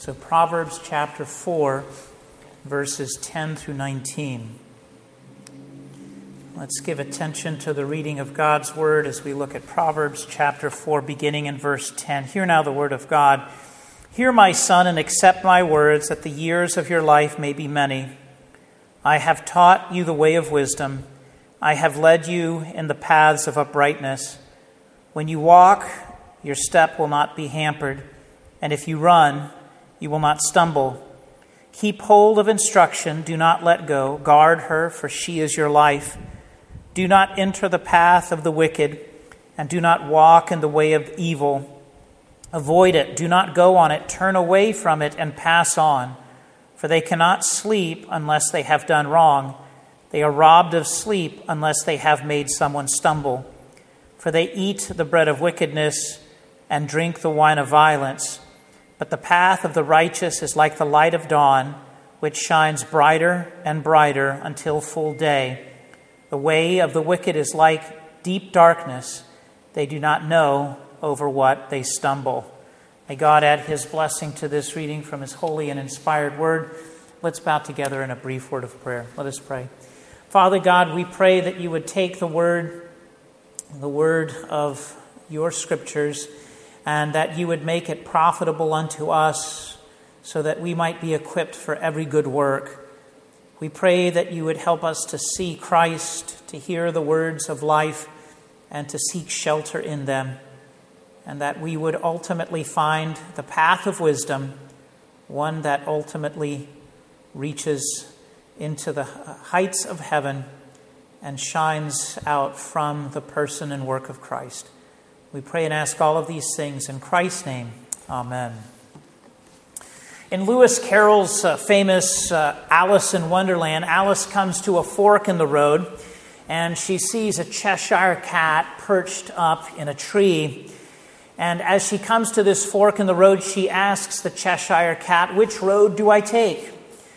So Proverbs chapter 4, verses 10 through 19. Let's give attention to the reading of God's word as we look at Proverbs chapter 4, beginning in verse 10. Hear now the word of God. Hear, my son, and accept my words, that the years of your life may be many. I have taught you the way of wisdom. I have led you in the paths of uprightness. When you walk, your step will not be hampered, and if you run, you will not stumble. Keep hold of instruction, do not let go. Guard her, for she is your life. Do not enter the path of the wicked, and do not walk in the way of evil. Avoid it, do not go on it. Turn away from it and pass on. For they cannot sleep unless they have done wrong. They are robbed of sleep unless they have made someone stumble. For they eat the bread of wickedness and drink the wine of violence. But the path of the righteous is like the light of dawn, which shines brighter and brighter until full day. The way of the wicked is like deep darkness. They do not know over what they stumble. May God add his blessing to this reading from his holy and inspired word. Let's bow together in a brief word of prayer. Let us pray. Father God, we pray that you would take the word of your scriptures, and that you would make it profitable unto us so that we might be equipped for every good work. We pray that you would help us to see Christ, to hear the words of life, and to seek shelter in them, and that we would ultimately find the path of wisdom, one that ultimately reaches into the heights of heaven and shines out from the person and work of Christ. We pray and ask all of these things in Christ's name. Amen. In Lewis Carroll's famous Alice in Wonderland, Alice comes to a fork in the road, and she sees a Cheshire cat perched up in a tree. And as she comes to this fork in the road, she asks the Cheshire cat, "Which road do I take?"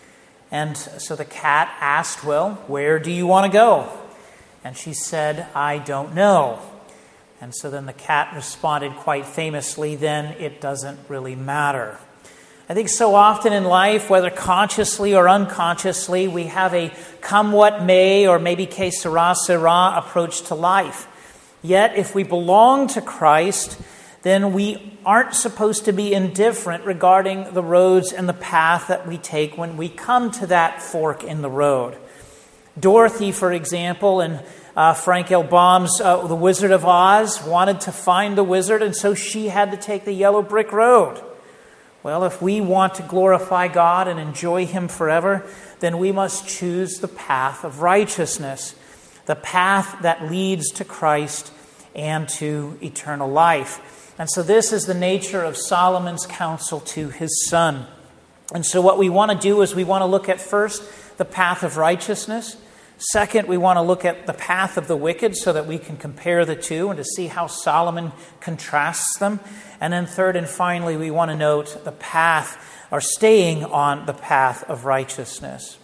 And so the cat asked, "Well, where do you want to go?" And she said, "I don't know." And so then the cat responded quite famously, "Then it doesn't really matter." I think so often in life, whether consciously or unconsciously, we have a come what may, or maybe que sera, sera approach to life. Yet if we belong to Christ, then we aren't supposed to be indifferent regarding the roads and the path that we take when we come to that fork in the road. Dorothy, for example, in Frank L. Baum's The Wizard of Oz, wanted to find the wizard, and so she had to take the yellow brick road. Well, if we want to glorify God and enjoy him forever, then we must choose the path of righteousness, the path that leads to Christ and to eternal life. And so this is the nature of Solomon's counsel to his son. And so what we want to do is we want to look at first the path of righteousness. Second, we want to look at the path of the wicked so that we can compare the two and to see how Solomon contrasts them. And then third and finally, we want to note the path, or staying on the path of righteousness.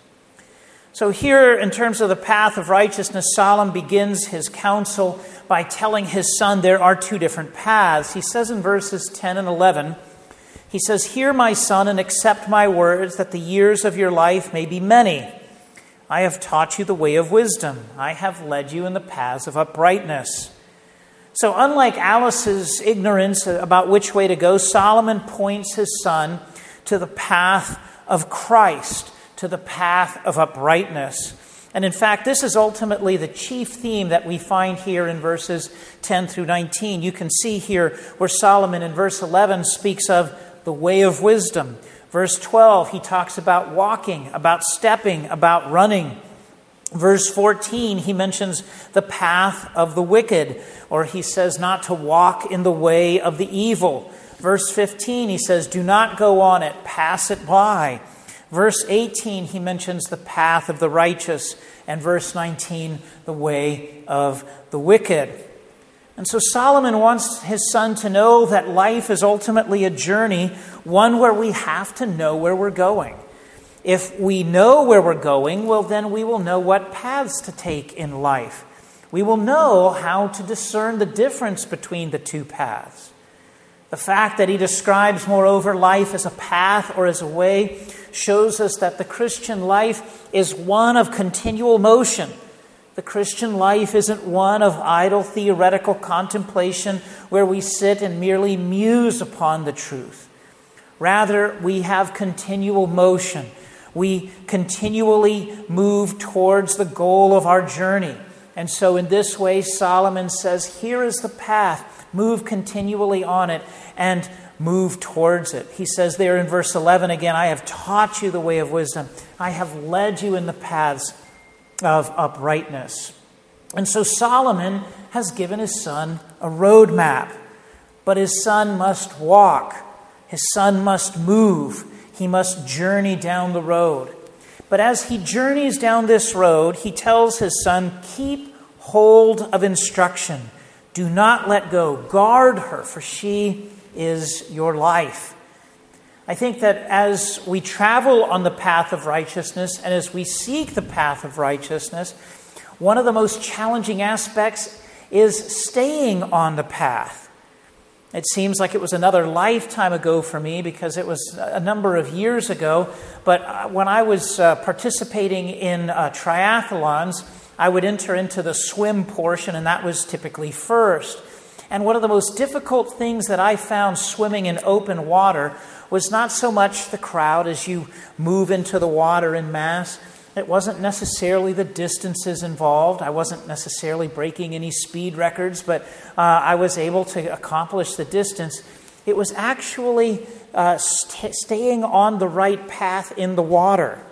So here, in terms of the path of righteousness, Solomon begins his counsel by telling his son there are two different paths. He says in verses 10 and 11, he says, "Hear, my son, and accept my words, that the years of your life may be many. I have taught you the way of wisdom. I have led you in the paths of uprightness." So unlike Alice's ignorance about which way to go, Solomon points his son to the path of Christ, to the path of uprightness. And in fact, this is ultimately the chief theme that we find here in verses 10 through 19. You can see here where Solomon in verse 11 speaks of the way of wisdom. Verse 12, he talks about walking, about stepping, about running. Verse 14, he mentions the path of the wicked, or he says not to walk in the way of the evil. Verse 15, he says, "Do not go on it, pass it by." Verse 18, he mentions the path of the righteous. And verse 19, the way of the wicked. And so Solomon wants his son to know that life is ultimately a journey, one where we have to know where we're going. If we know where we're going, well, then we will know what paths to take in life. We will know how to discern the difference between the two paths. The fact that he describes, moreover, life as a path or as a way shows us that the Christian life is one of continual motion. The Christian life isn't one of idle theoretical contemplation where we sit and merely muse upon the truth. Rather, we have continual motion. We continually move towards the goal of our journey. And so in this way, Solomon says, here is the path. Move continually on it and move towards it. He says there in verse 11 again, I have taught you the way of wisdom. I have led you in the paths of uprightness. And so Solomon has given his son a roadmap. But his son must walk. His son must move. He must journey down the road. But as he journeys down this road, he tells his son, keep hold of instruction. Do not let go. Guard her, for she is your life. I think that as we travel on the path of righteousness and as we seek the path of righteousness, one of the most challenging aspects is staying on the path. It seems like it was another lifetime ago for me because it was a number of years ago. But when I was participating in triathlons, I would enter into the swim portion, and that was typically first. And one of the most difficult things that I found swimming in open water was not so much the crowd as you move into the water en masse. It wasn't necessarily the distances involved. I wasn't necessarily breaking any speed records, but I was able to accomplish the distance. It was actually staying on the right path in the water.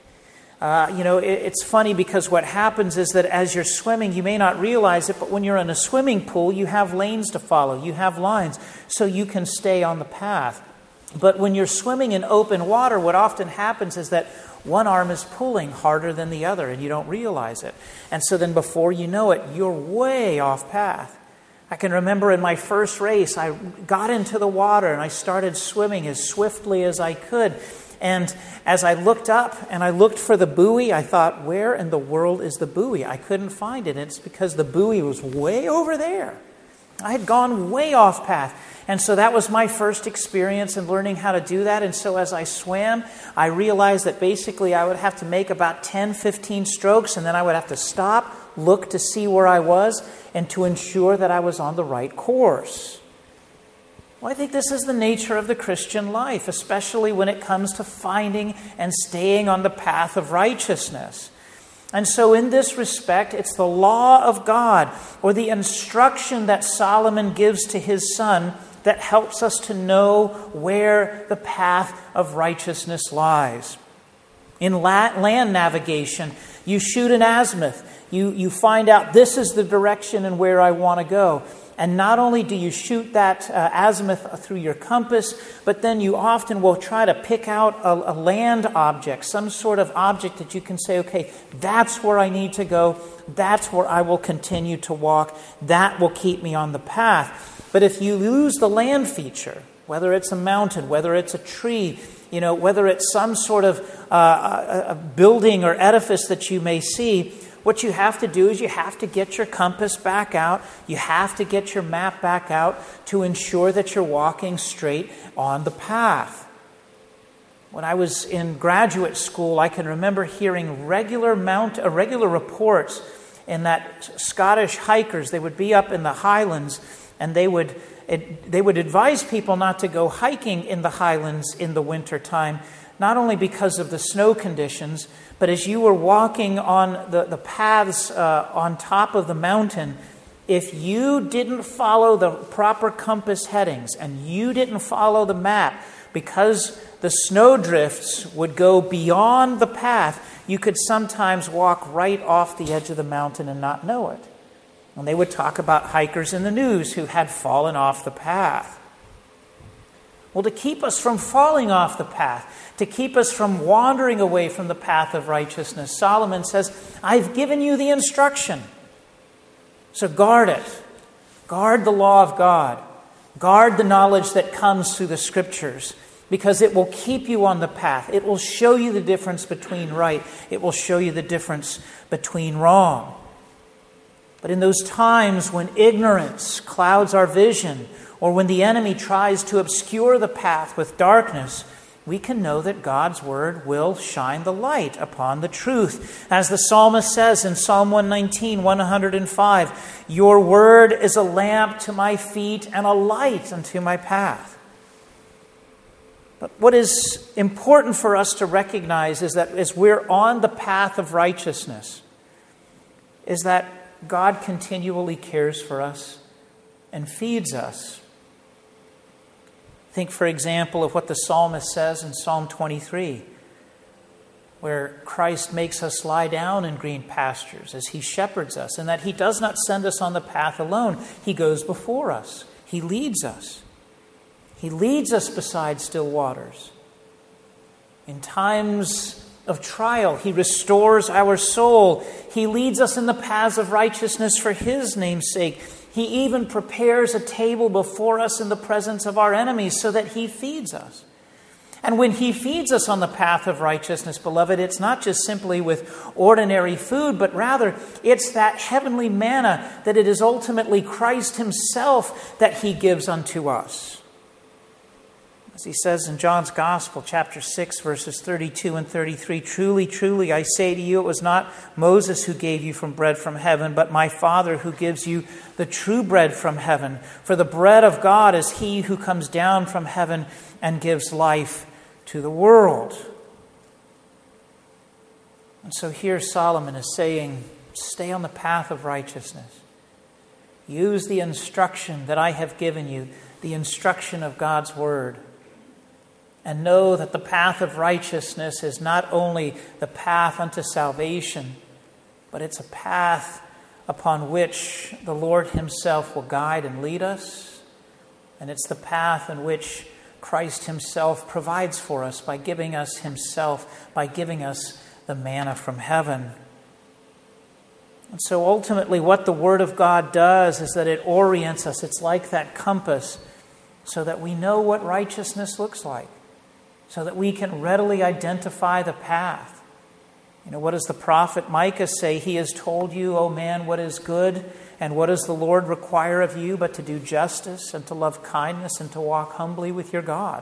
It's funny because what happens is that as you're swimming, you may not realize it, but when you're in a swimming pool, you have lanes to follow. You have lines, so you can stay on the path. But when you're swimming in open water, what often happens is that one arm is pulling harder than the other, and you don't realize it. And so then before you know it, you're way off path. I can remember in my first race, I got into the water and I started swimming as swiftly as I could. And as I looked up and I looked for the buoy, I thought, where in the world is the buoy? I couldn't find it. And it's because the buoy was way over there. I had gone way off path. And so that was my first experience in learning how to do that. And so as I swam, I realized that basically I would have to make about 10, 15 strokes, and then I would have to stop, look to see where I was, and to ensure that I was on the right course. Well, I think this is the nature of the Christian life, especially when it comes to finding and staying on the path of righteousness. And so in this respect, it's the law of God, or the instruction that Solomon gives to his son, that helps us to know where the path of righteousness lies. In land navigation, you shoot an azimuth. You find out this is the direction and where I want to go. And not only do you shoot that azimuth through your compass, but then you often will try to pick out a land object, some sort of object that you can say, okay, that's where I need to go. That's where I will continue to walk. That will keep me on the path. But if you lose the land feature, whether it's a mountain, whether it's a tree, whether it's some sort of a building or edifice that you may see, what you have to do is you have to get your compass back out. You have to get your map back out to ensure that you're walking straight on the path. When I was in graduate school, I can remember hearing regular reports in that Scottish hikers, they would be up in the Highlands, and they would advise people not to go hiking in the Highlands in the wintertime, not only because of the snow conditions, but as you were walking on the paths on top of the mountain, if you didn't follow the proper compass headings and you didn't follow the map, because the snow drifts would go beyond the path, you could sometimes walk right off the edge of the mountain and not know it. And they would talk about hikers in the news who had fallen off the path. Well, to keep us from falling off the path, to keep us from wandering away from the path of righteousness, Solomon says, I've given you the instruction. So guard it. Guard the law of God. Guard the knowledge that comes through the Scriptures, because it will keep you on the path. It will show you the difference between right. It will show you the difference between wrong. But in those times when ignorance clouds our vision, or when the enemy tries to obscure the path with darkness, we can know that God's word will shine the light upon the truth. As the psalmist says in Psalm 119, 105, "Your word is a lamp to my feet and a light unto my path." But what is important for us to recognize is that as we're on the path of righteousness, is that God continually cares for us and feeds us. Think, for example, of what the psalmist says in Psalm 23, where Christ makes us lie down in green pastures as he shepherds us, and that he does not send us on the path alone. He goes before us. He leads us. He leads us beside still waters. In times of trial, he restores our soul. He leads us in the paths of righteousness for his name's sake. He even prepares a table before us in the presence of our enemies so that he feeds us. And when he feeds us on the path of righteousness, beloved, it's not just simply with ordinary food, but rather it's that heavenly manna that it is ultimately Christ himself that he gives unto us. As he says in John's Gospel, chapter 6, verses 32 and 33, "Truly, truly, I say to you, it was not Moses who gave you from bread from heaven, but my Father who gives you the true bread from heaven. For the bread of God is he who comes down from heaven and gives life to the world." And so here Solomon is saying, stay on the path of righteousness. Use the instruction that I have given you, the instruction of God's word. And know that the path of righteousness is not only the path unto salvation, but it's a path upon which the Lord himself will guide and lead us. And it's the path in which Christ himself provides for us by giving us himself, by giving us the manna from heaven. And so ultimately what the Word of God does is that it orients us. It's like that compass so that we know what righteousness looks like, so that we can readily identify the path. You know, what does the prophet Micah say? He has told you, O man, what is good, and what does the Lord require of you but to do justice and to love kindness and to walk humbly with your God.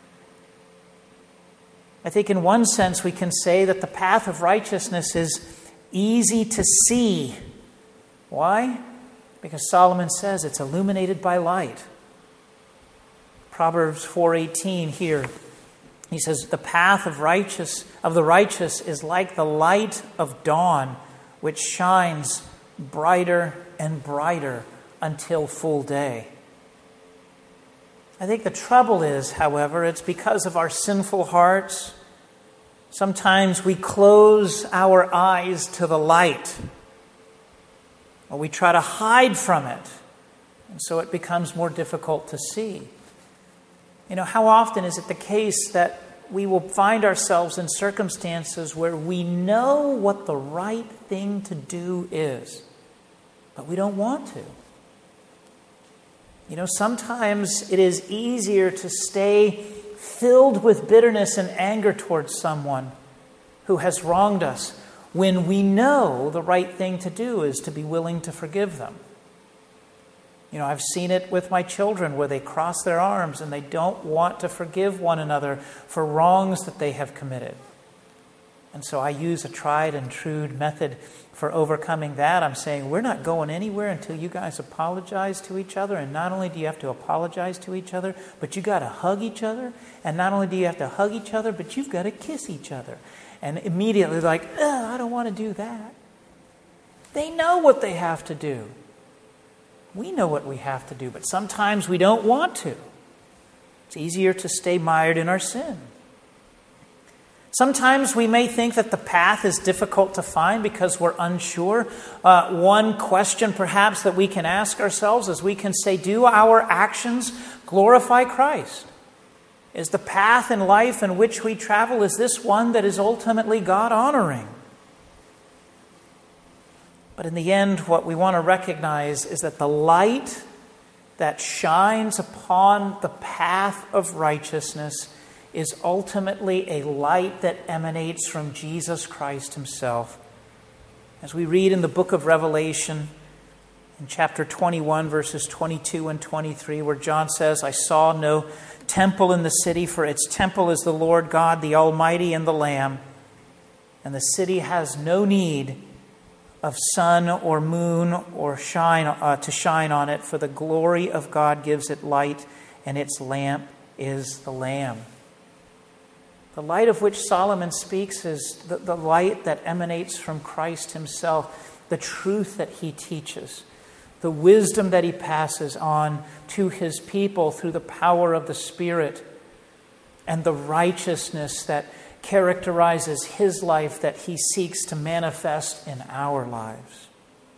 I think in one sense we can say that the path of righteousness is easy to see. Why? Because Solomon says it's illuminated by light. Proverbs 4:18 here. He says, the path of the righteous is like the light of dawn, which shines brighter and brighter until full day. I think the trouble is, however, it's because of our sinful hearts. Sometimes we close our eyes to the light, or we try to hide from it, and so it becomes more difficult to see. You know, how often is it the case that we will find ourselves in circumstances where we know what the right thing to do is, but we don't want to? You know, sometimes it is easier to stay filled with bitterness and anger towards someone who has wronged us when we know the right thing to do is to be willing to forgive them. You know, I've seen it with my children where they cross their arms and they don't want to forgive one another for wrongs that they have committed. And so I use a tried and true method for overcoming that. I'm saying we're not going anywhere until you guys apologize to each other. And not only do you have to apologize to each other, but you got to hug each other. And not only do you have to hug each other, but you've got to kiss each other. And immediately like, I don't want to do that. They know what they have to do. We know what we have to do, but sometimes we don't want to. It's easier to stay mired in our sin. Sometimes we may think that the path is difficult to find because we're unsure. One question perhaps that we can ask ourselves is we can say, do our actions glorify Christ? Is the path in life in which we travel, is this one that is ultimately God-honoring? But in the end, what we want to recognize is that the light that shines upon the path of righteousness is ultimately a light that emanates from Jesus Christ himself. As we read in the book of Revelation, In chapter 21, verses 22 and 23, where John says, I saw no temple in the city, for its temple is the Lord God, the Almighty, and the Lamb. And the city has no need of sun or moon or to shine on it, for the glory of God gives it light, and its lamp is the Lamb. The light of which Solomon speaks is the light that emanates from Christ himself, the truth that he teaches, the wisdom that he passes on to his people through the power of the Spirit, and the righteousness that characterizes his life that he seeks to manifest in our lives.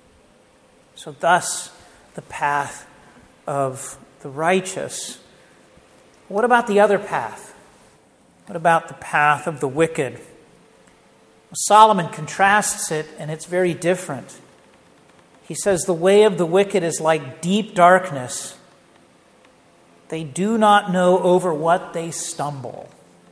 So thus, the path of the righteous. What about the other path? What about the path of the wicked? Well, Solomon contrasts it, and it's very different. He says, the way of the wicked is like deep darkness. They do not know over what they stumble.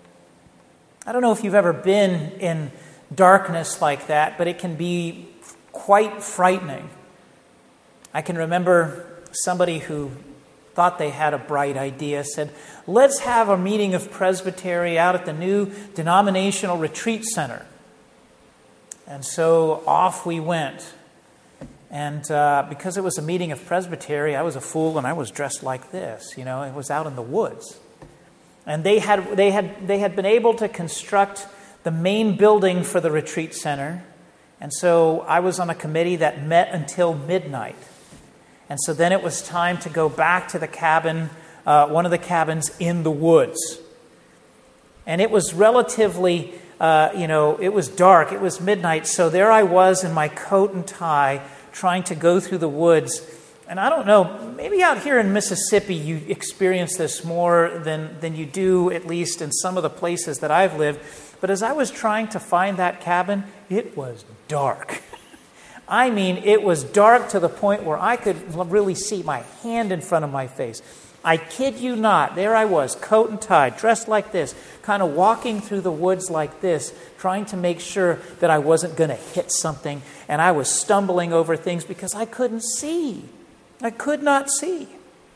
I don't know if you've ever been in darkness like that, but it can be quite frightening. I can remember somebody who thought they had a bright idea, said, let's have a meeting of Presbytery out at the new denominational retreat center. And so off we went. And because it was a meeting of Presbytery, I was a fool and I was dressed like this. It was out in the woods. And they had been able to construct the main building for the retreat center. And so I was on a committee that met until midnight. And so then it was time to go back to the cabin, one of the cabins in the woods. And it was relatively, it was dark. It was midnight. So there I was in my coat and tie trying to go through the woods. And I don't know, maybe out here in Mississippi you experience this more than you do, at least in some of the places that I've lived. But as I was trying to find that cabin, it was dark. I mean, it was dark to the point where I could really see my hand in front of my face. I kid you not, there I was, coat and tie, dressed like this, kind of walking through the woods like this, trying to make sure that I wasn't going to hit something, and I was stumbling over things because I couldn't see. I could not see.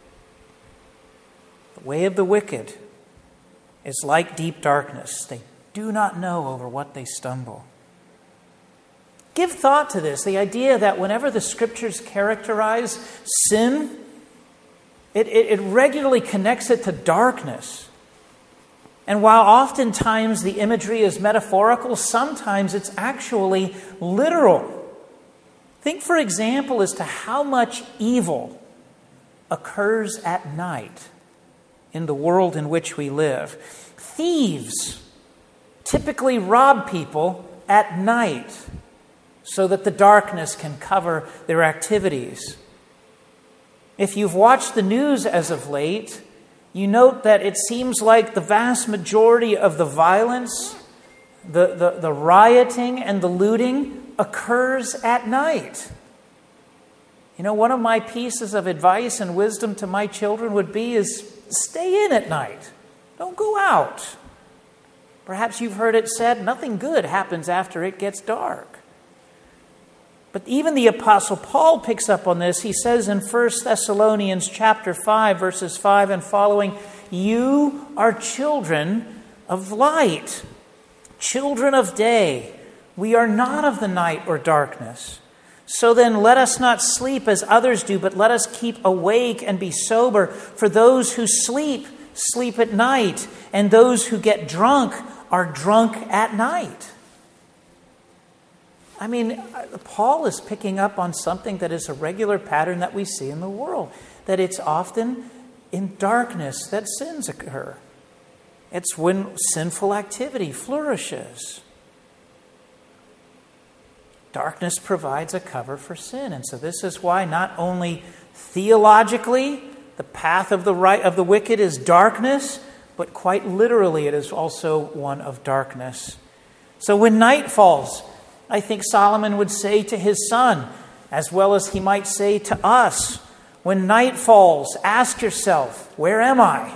The way of the wicked is like deep darkness. They do not know over what they stumble. Give thought to this, the idea that whenever the Scriptures characterize sin, it regularly connects it to darkness. And while oftentimes the imagery is metaphorical, sometimes it's actually literal. Think, for example, as to how much evil occurs at night in the world in which we live. Thieves typically rob people at night so that the darkness can cover their activities. If you've watched the news as of late, you note that it seems like the vast majority of the violence, the rioting and the looting occurs at night. One of my pieces of advice and wisdom to my children would be is stay in at night. Don't go out. Perhaps you've heard it said, nothing good happens after it gets dark. But even the Apostle Paul picks up on this. He says in 1 Thessalonians chapter 5, verses 5 and following, you are children of light, children of day. We are not of the night or darkness. So then let us not sleep as others do, but let us keep awake and be sober. For those who sleep, sleep at night, and those who get drunk are drunk at night. I mean, Paul is picking up on something that is a regular pattern that we see in the world, that it's often in darkness that sins occur. It's when sinful activity flourishes. Darkness provides a cover for sin. And so this is why not only theologically the path of the wicked is darkness, but quite literally it is also one of darkness. So when night falls, I think Solomon would say to his son, as well as he might say to us, when night falls, ask yourself, where am I?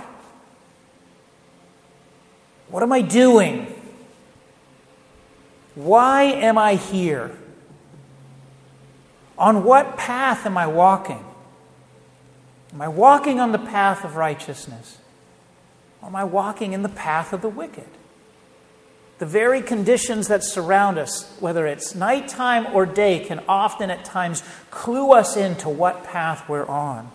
What am I doing? Why am I here? On what path am I walking? Am I walking on the path of righteousness? Or am I walking in the path of the wicked? The very conditions that surround us, whether it's nighttime or day, can often at times clue us into what path we're on.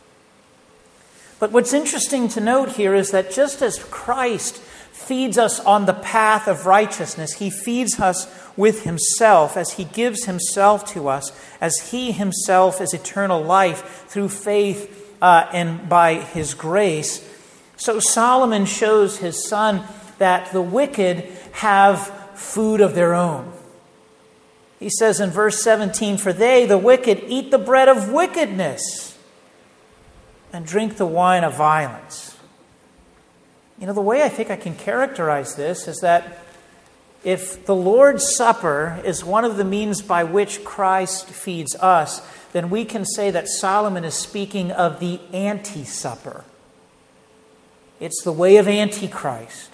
But what's interesting to note here is that just as Christ feeds us on the path of righteousness, He feeds us with Himself as He gives Himself to us, as He Himself is eternal life through faith and by His grace. So Solomon shows his son that the wicked have food of their own. He says in verse 17, "For they, the wicked, eat the bread of wickedness and drink the wine of violence." You know, the way I think I can characterize this is that if the Lord's Supper is one of the means by which Christ feeds us, then we can say that Solomon is speaking of the anti-supper. It's the way of Antichrist.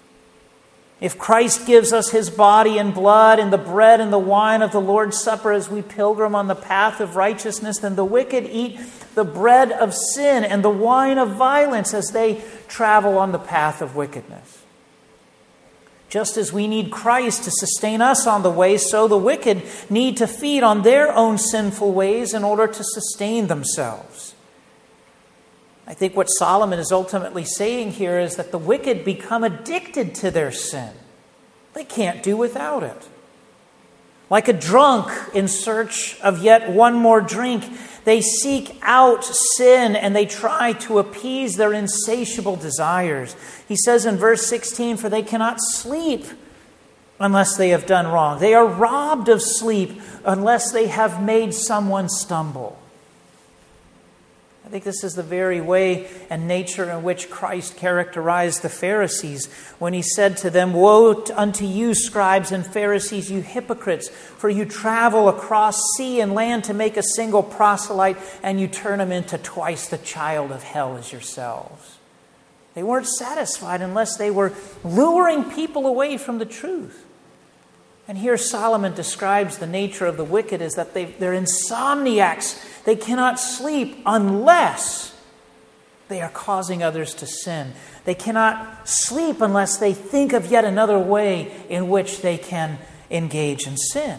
If Christ gives us His body and blood and the bread and the wine of the Lord's Supper as we pilgrim on the path of righteousness, then the wicked eat the bread of sin and the wine of violence as they travel on the path of wickedness. Just as we need Christ to sustain us on the way, so the wicked need to feed on their own sinful ways in order to sustain themselves. I think what Solomon is ultimately saying here is that the wicked become addicted to their sin. They can't do without it. Like a drunk in search of yet one more drink, they seek out sin and they try to appease their insatiable desires. He says in verse 16, "For they cannot sleep unless they have done wrong. They are robbed of sleep unless they have made someone stumble." I think this is the very way and nature in which Christ characterized the Pharisees when He said to them, "Woe unto you, scribes and Pharisees, you hypocrites, for you travel across sea and land to make a single proselyte, and you turn him into twice the child of hell as yourselves." They weren't satisfied unless they were luring people away from the truth. And here Solomon describes the nature of the wicked as that they're insomniacs. They cannot sleep unless they are causing others to sin. They cannot sleep unless they think of yet another way in which they can engage in sin.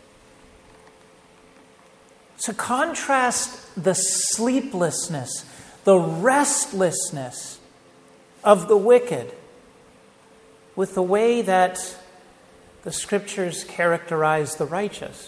So contrast the sleeplessness, the restlessness of the wicked with the way that the Scriptures characterize the righteous.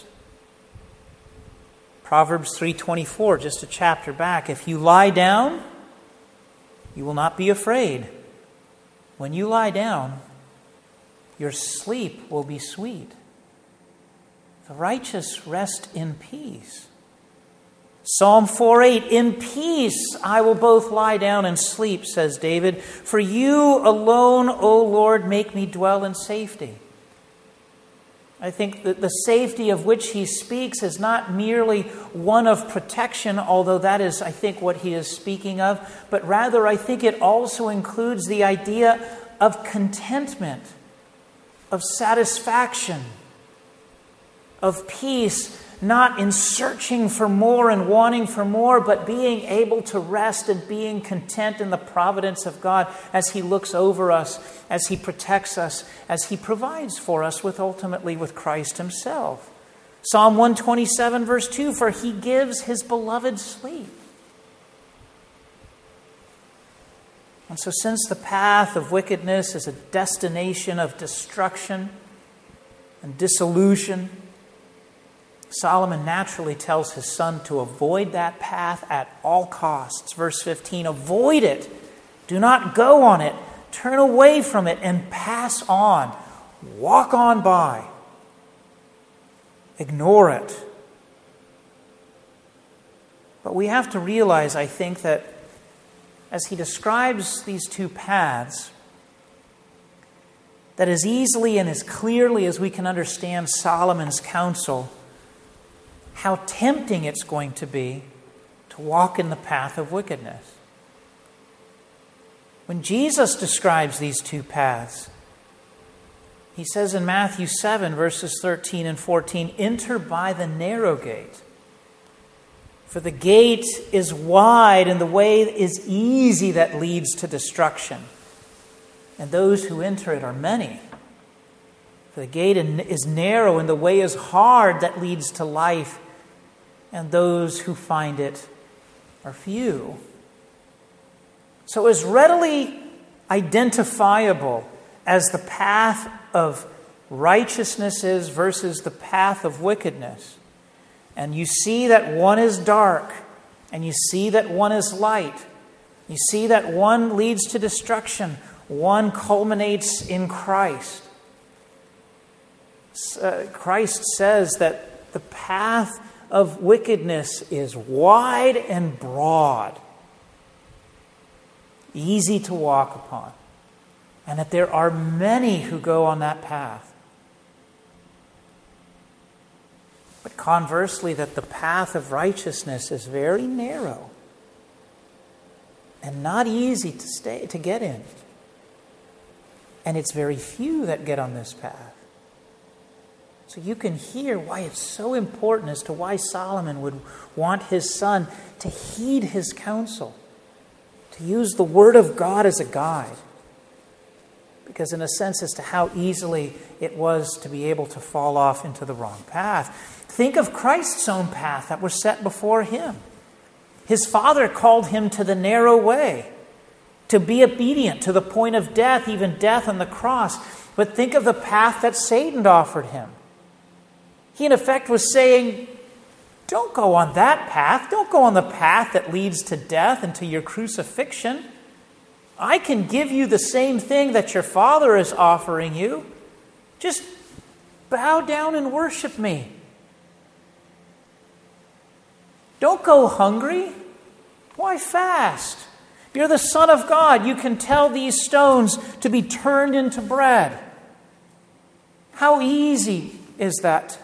Proverbs 3:24, just a chapter back. "If you lie down, you will not be afraid. When you lie down, your sleep will be sweet." The righteous rest in peace. Psalm 4:8, "In peace I will both lie down and sleep," says David. "For you alone, O Lord, make me dwell in safety." I think that the safety of which he speaks is not merely one of protection, although that is, I think, what he is speaking of, but rather I think it also includes the idea of contentment, of satisfaction, of peace, not in searching for more and wanting for more, but being able to rest and being content in the providence of God as He looks over us, as He protects us, as He provides for us ultimately with Christ Himself. Psalm 127 verse 2, "For He gives His beloved sleep." And so since the path of wickedness is a destination of destruction and dissolution, Solomon naturally tells his son to avoid that path at all costs. Verse 15, "Avoid it. Do not go on it. Turn away from it and pass on. Walk on by. Ignore it." But we have to realize, I think, that as he describes these two paths, that as easily and as clearly as we can understand Solomon's counsel, how tempting it's going to be to walk in the path of wickedness. When Jesus describes these two paths, He says in Matthew 7, verses 13 and 14, "Enter by the narrow gate. For the gate is wide and the way is easy that leads to destruction, and those who enter it are many. For the gate is narrow and the way is hard that leads to life, and those who find it are few. So as readily identifiable as the path of righteousness is versus the path of wickedness, and you see that one is dark, and you see that one is light, you see that one leads to destruction, one culminates in Christ. Christ says that the path of wickedness is wide and broad, easy to walk upon, and that there are many who go on that path. But conversely, that the path of righteousness is very narrow and not easy to get in. And it's very few that get on this path. So you can hear why it's so important as to why Solomon would want his son to heed his counsel, to use the Word of God as a guide. Because in a sense, as to how easily it was to be able to fall off into the wrong path. Think of Christ's own path that was set before him. His Father called him to the narrow way, to be obedient to the point of death, even death on the cross. But think of the path that Satan offered him. He in effect was saying, don't go on that path. Don't go on the path that leads to death and to your crucifixion. I can give you the same thing that your Father is offering you. Just bow down and worship me. Don't go hungry. Why fast? You're the Son of God. You can tell these stones to be turned into bread. How easy is that?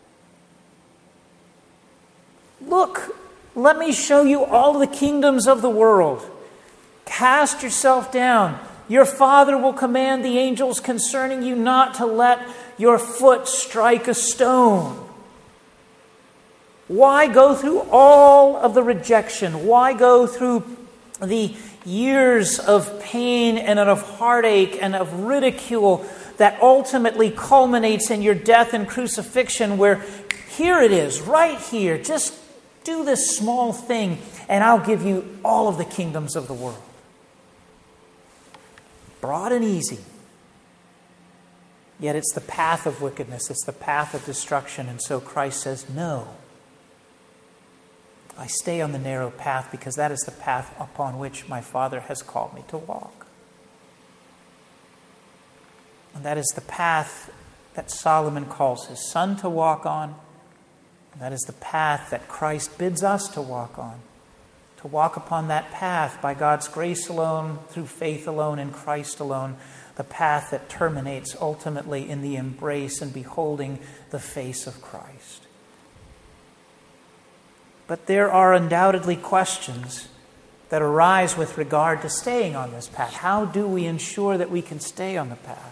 Look, let me show you all the kingdoms of the world. Cast yourself down. Your Father will command the angels concerning you not to let your foot strike a stone. Why go through all of the rejection? Why go through the years of pain and of heartache and of ridicule that ultimately culminates in your death and crucifixion, where here it is, right here, just do this small thing and I'll give you all of the kingdoms of the world. Broad and easy. Yet it's the path of wickedness. It's the path of destruction. And so Christ says, no. I stay on the narrow path because that is the path upon which my Father has called me to walk. And that is the path that Solomon calls his son to walk on. And that is the path that Christ bids us to walk on. To walk upon that path by God's grace alone, through faith alone, in Christ alone. The path that terminates ultimately in the embrace and beholding the face of Christ. But there are undoubtedly questions that arise with regard to staying on this path. How do we ensure that we can stay on the path?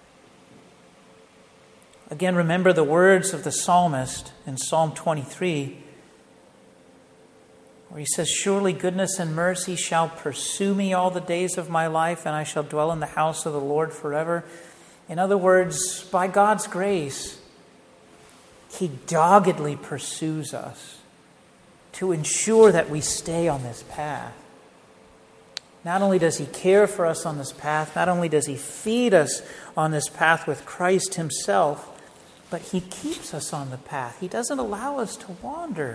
Again, remember the words of the psalmist in Psalm 23, where he says, surely goodness and mercy shall pursue me all the days of my life, and I shall dwell in the house of the Lord forever. In other words, by God's grace, He doggedly pursues us to ensure that we stay on this path. Not only does He care for us on this path, not only does He feed us on this path with Christ Himself, but He keeps us on the path. He doesn't allow us to wander.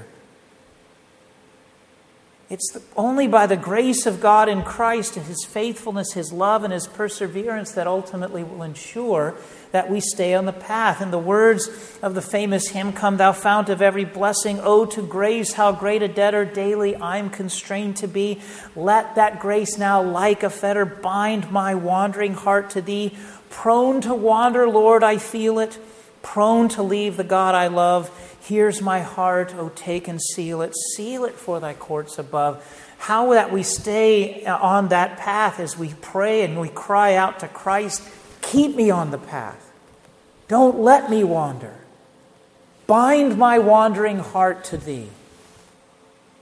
It's only by the grace of God in Christ and His faithfulness, His love, and His perseverance that ultimately will ensure that we stay on the path. In the words of the famous hymn, Come Thou Fount of Every Blessing, oh, to grace, how great a debtor daily I'm constrained to be. Let that grace now like a fetter bind my wandering heart to Thee. Prone to wander, Lord, I feel it. Prone to leave the God I love. Here's my heart, oh, take and seal it for Thy courts above. How that we stay on that path as we pray and we cry out to Christ, keep me on the path. Don't let me wander. Bind my wandering heart to Thee.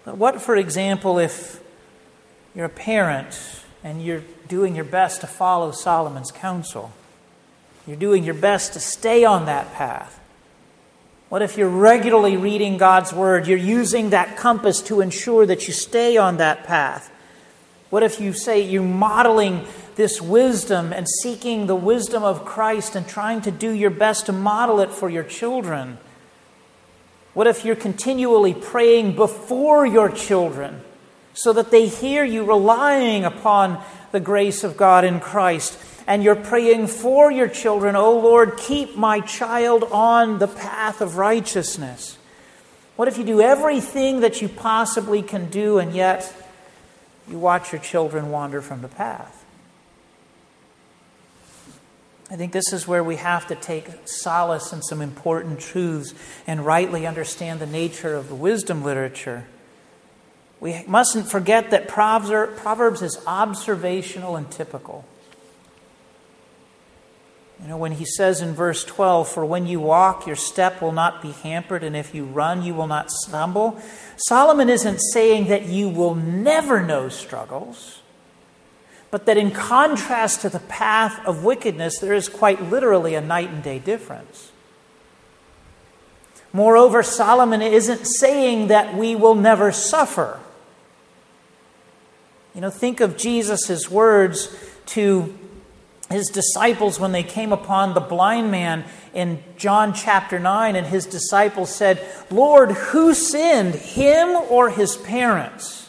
What, for example, if you're a parent and you're doing your best to follow Solomon's counsel? You're doing your best to stay on that path. What if you're regularly reading God's Word? You're using that compass to ensure that you stay on that path. What if you say you're modeling this wisdom and seeking the wisdom of Christ and trying to do your best to model it for your children? What if you're continually praying before your children so that they hear you relying upon the grace of God in Christ? And you're praying for your children, "Oh Lord, keep my child on the path of righteousness." What if you do everything that you possibly can do and yet you watch your children wander from the path? I think this is where we have to take solace in some important truths and rightly understand the nature of the wisdom literature. We mustn't forget that Proverbs is observational and typical. When he says in verse 12, "For when you walk, your step will not be hampered, and if you run, you will not stumble," Solomon isn't saying that you will never know struggles, but that in contrast to the path of wickedness, there is quite literally a night and day difference. Moreover, Solomon isn't saying that we will never suffer. Think of Jesus' words to his disciples when they came upon the blind man in John chapter 9, and his disciples said, "Lord, who sinned, him or his parents?"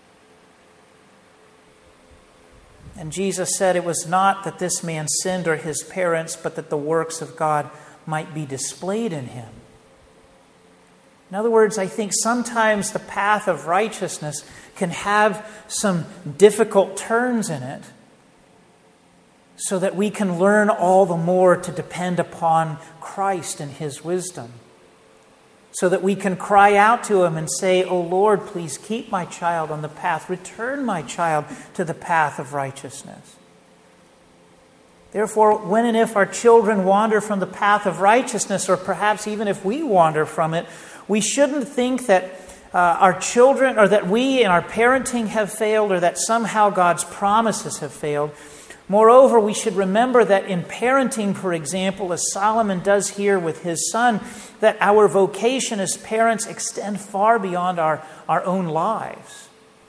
And Jesus said it was not that this man sinned or his parents, but that the works of God might be displayed in him. In other words, I think sometimes the path of righteousness can have some difficult turns in it, so that we can learn all the more to depend upon Christ and His wisdom. So that we can cry out to Him and say, "Oh Lord, please keep my child on the path. Return my child to the path of righteousness." Therefore, when and if our children wander from the path of righteousness, or perhaps even if we wander from it, we shouldn't think that our children, or that we in our parenting have failed, or that somehow God's promises have failed. Moreover, we should remember that in parenting, for example, as Solomon does here with his son, that our vocation as parents extend far beyond our own lives.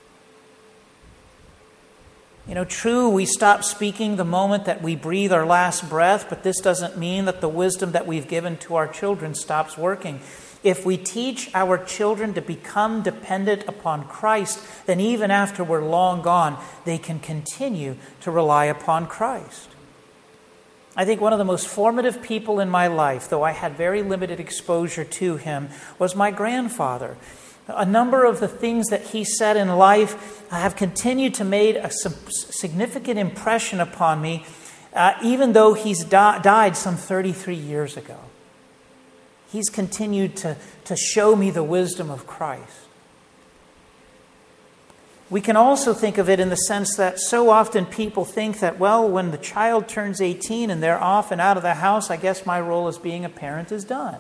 True, we stop speaking the moment that we breathe our last breath, but this doesn't mean that the wisdom that we've given to our children stops working. If we teach our children to become dependent upon Christ, then even after we're long gone, they can continue to rely upon Christ. I think one of the most formative people in my life, though I had very limited exposure to him, was my grandfather. A number of the things that he said in life have continued to make a significant impression upon me, even though he's died some 33 years ago. He's continued to show me the wisdom of Christ. We can also think of it in the sense that so often people think that, well, when the child turns 18 and they're off and out of the house, I guess my role as being a parent is done.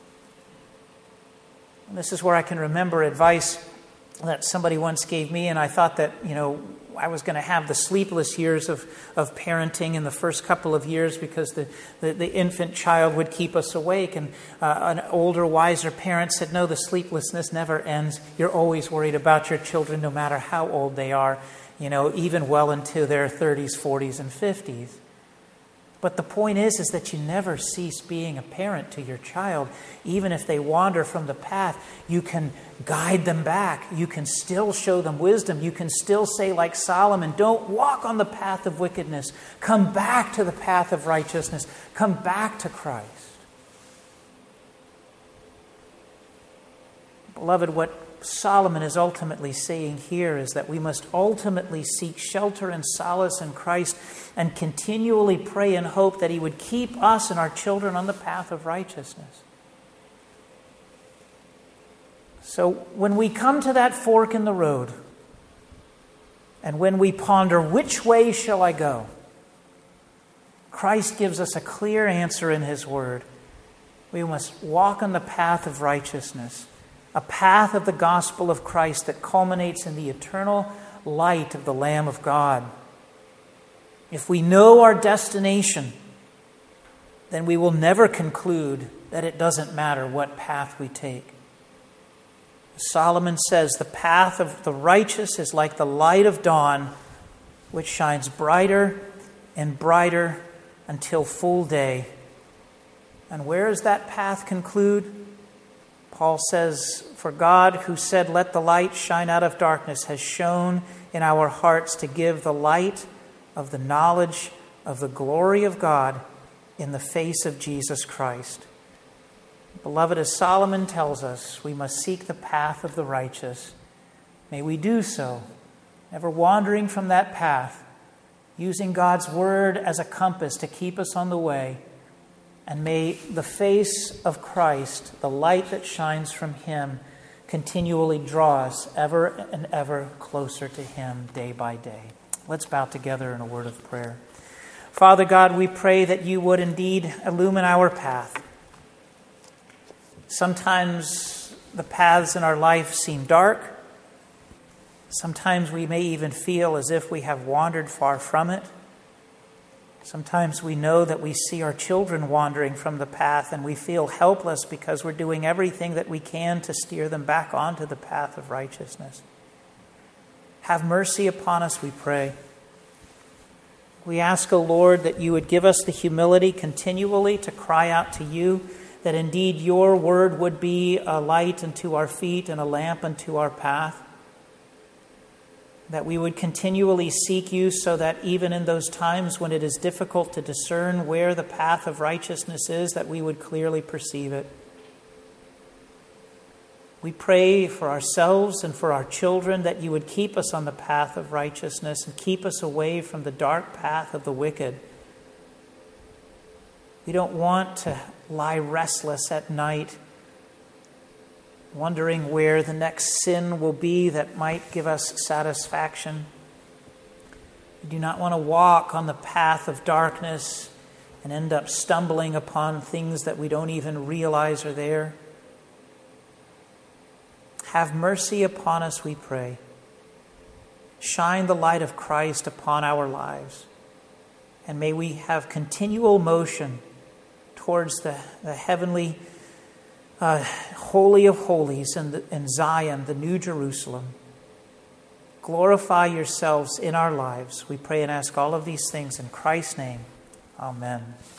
And this is where I can remember advice that somebody once gave me, and I thought that, I was going to have the sleepless years of parenting in the first couple of years because the infant child would keep us awake. And an older, wiser parent said, "No, the sleeplessness never ends. You're always worried about your children no matter how old they are, even well into their 30s, 40s, and 50s. But the point is that you never cease being a parent to your child. Even if they wander from the path, you can guide them back. You can still show them wisdom. You can still say, like Solomon, "Don't walk on the path of wickedness. Come back to the path of righteousness. Come back to Christ." Beloved, what Solomon is ultimately saying here is that we must ultimately seek shelter and solace in Christ and continually pray and hope that He would keep us and our children on the path of righteousness. So when we come to that fork in the road, and when we ponder, which way shall I go? Christ gives us a clear answer in His Word. We must walk on the path of righteousness a path of the gospel of Christ that culminates in the eternal light of the Lamb of God. If we know our destination, then we will never conclude that it doesn't matter what path we take. Solomon says, the path of the righteous is like the light of dawn, which shines brighter and brighter until full day. And where does that path conclude? Paul says, for God, who said, let the light shine out of darkness, has shone in our hearts to give the light of the knowledge of the glory of God in the face of Jesus Christ. Beloved, as Solomon tells us, we must seek the path of the righteous. May we do so, never wandering from that path, using God's word as a compass to keep us on the way. And may the face of Christ, the light that shines from him, continually draw us ever and ever closer to him day by day. Let's bow together in a word of prayer. Father God, we pray that you would indeed illumine our path. Sometimes the paths in our life seem dark. Sometimes we may even feel as if we have wandered far from it. Sometimes we know that we see our children wandering from the path and we feel helpless because we're doing everything that we can to steer them back onto the path of righteousness. Have mercy upon us, we pray. We ask, O Lord, that you would give us the humility continually to cry out to you, that indeed your word would be a light unto our feet and a lamp unto our path. That we would continually seek you so that even in those times when it is difficult to discern where the path of righteousness is, that we would clearly perceive it. We pray for ourselves and for our children that you would keep us on the path of righteousness and keep us away from the dark path of the wicked. We don't want to lie restless at night, wondering where the next sin will be that might give us satisfaction. We do not want to walk on the path of darkness and end up stumbling upon things that we don't even realize are there. Have mercy upon us, we pray. Shine the light of Christ upon our lives. And may we have continual motion towards the heavenly Holy of Holies in Zion, the New Jerusalem. Glorify yourselves in our lives. We pray and ask all of these things in Christ's name. Amen.